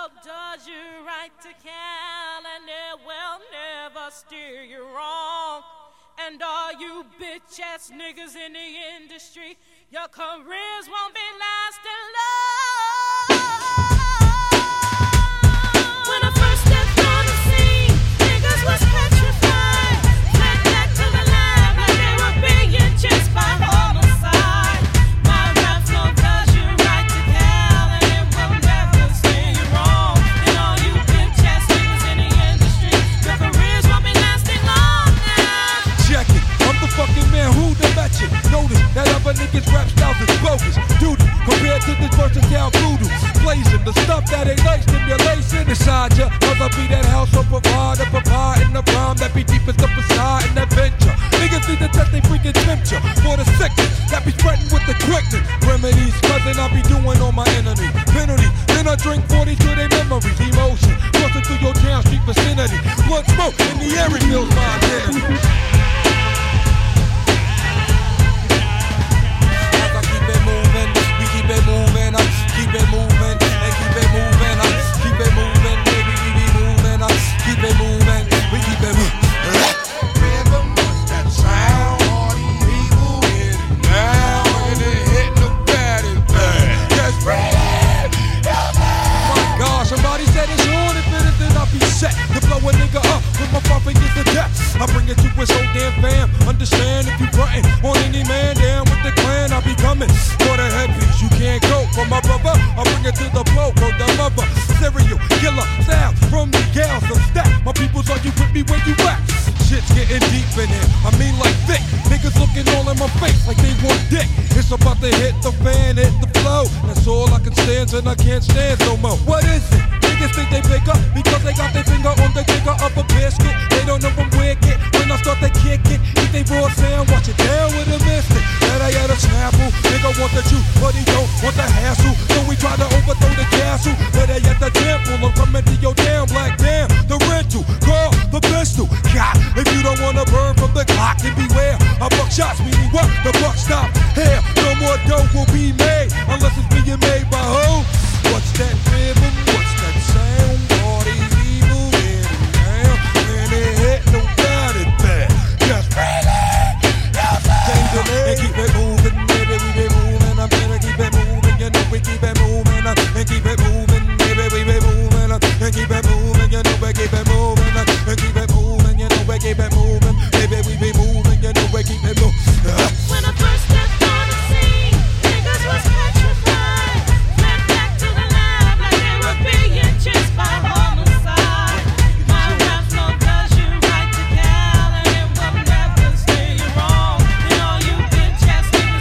does you right to Cal, and it will never steer you wrong. And all you bitch-ass niggas in the industry, your careers won't be lasting long. When I first stepped on the scene, niggas was petrified. Went back to the lab like they were being chased by homicide. My rap flow does you right to Cal, and it will never steer you wrong. And all you bitch-ass niggas in the industry, your careers won't be lasting long now. Check it, I'm the fucking man who the bet you. Notice that other niggas rap styles is bogus. Doodle, compared to this versatile voodoo. Blazing the stuff that ain't like stimulation inside ya. Cause I be that house of provider, provide in the rhyme that be deepest up inside in that venture. Niggas need to test they freaking temperature for the second that be spreading with the quickness. Remedies, cousin, I be doing on my enemy. Penalty, then I drink 40 to their memories. Emotion, crossing through your town street vicinity. Blood smoke in the air reveals my identity. Keep it moving, keep it moving, and keep it moving, keep it moving, baby, we be moving, keep it moving, we keep it moving. Rhythm, that sound, all these people get it now, and it hit the baddest bad. Just breathe, my God, somebody said it's on, if it is, then I'll be set to blow a nigga up with my five fingers to death. I bring it to his whole damn fam. Understand if you frontin' on any man down with the clan, I'll be coming for the headpiece. You can't go for my brother. I bring it to the blow, bro, the mother. Serial killer sound from the gals of stack. My people's are you with me when you at? Shit's getting deep in here. I mean like thick. Niggas looking all in my face like they want dick. It's about to hit the fan, hit the flow. That's all I can stand and I can't stand no more. What is it? Niggas think they bigger because they got their finger on the trigger of a biscuit. They don't know I'm wicked. When I start to kick it, eat they raw sound, watch it down with a mystic. That I had a sample. Nigga want the juice, but he don't want the hassle. So we try to overthrow the gas.